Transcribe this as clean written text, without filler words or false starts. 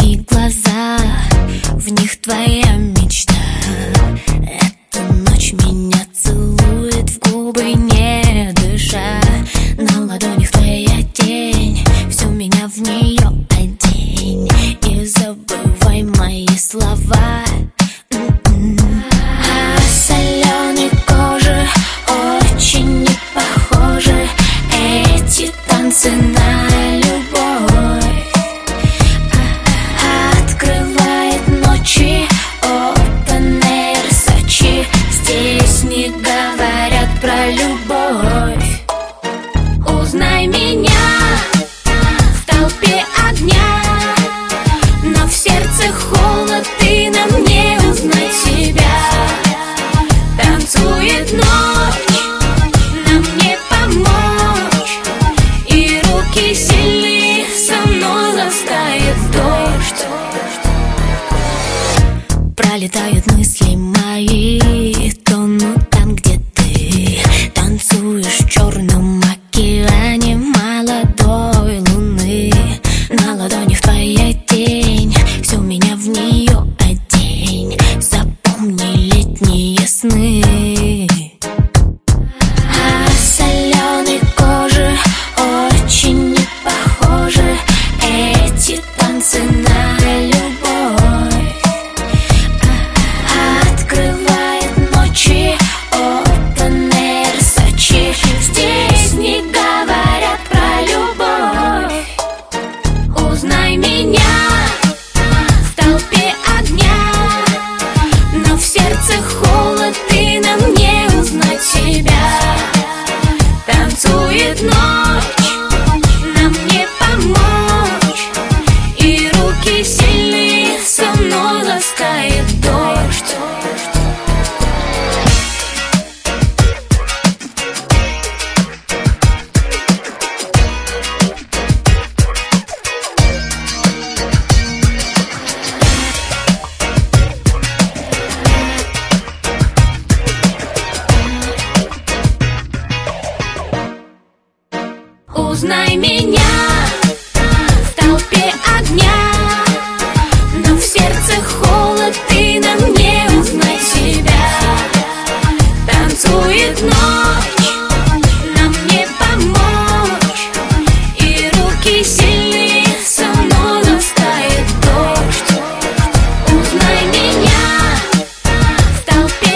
и глаза, в них твоя мечта. Эта ночь меня целует в губы, не дыша. На ладонях твоя тень, всю меня в нее одень. И забывай мои слова. А соленой кожи очень не похожи эти танцы на любовь. Открывает ночи Open Air Сочи. Здесь не говорят про любовь. Узнай меня в толпе огня, но в сердце холод, и нам не узнать себя. Танцует ночь, нам не помочь, и руки сильные, со мной ласкает дождь. Пролетают мысли мои, тонут там, где ты танцуешь в черном океане молодой луны. На ладонях твоя тень, всю меня в нее одень. Запомни летние сны. А соленой кожи очень не похожи эти танцы на любовь. Открывает ночи Open Air Сочи. Здесь не говорят про любовь. Узнай меня в толпе огня, но в сердце холод, и нам не узнать себя. Танцует ночь, нам не помочь, и руки сильные, со мной ласкает дождь. Узнай меня в толпе огня, но в сердце холод, и нам не узнать себя. Танцует ночь, нам не помочь, и руки сильные, со мной ласкает дождь. Узнай меня в толпе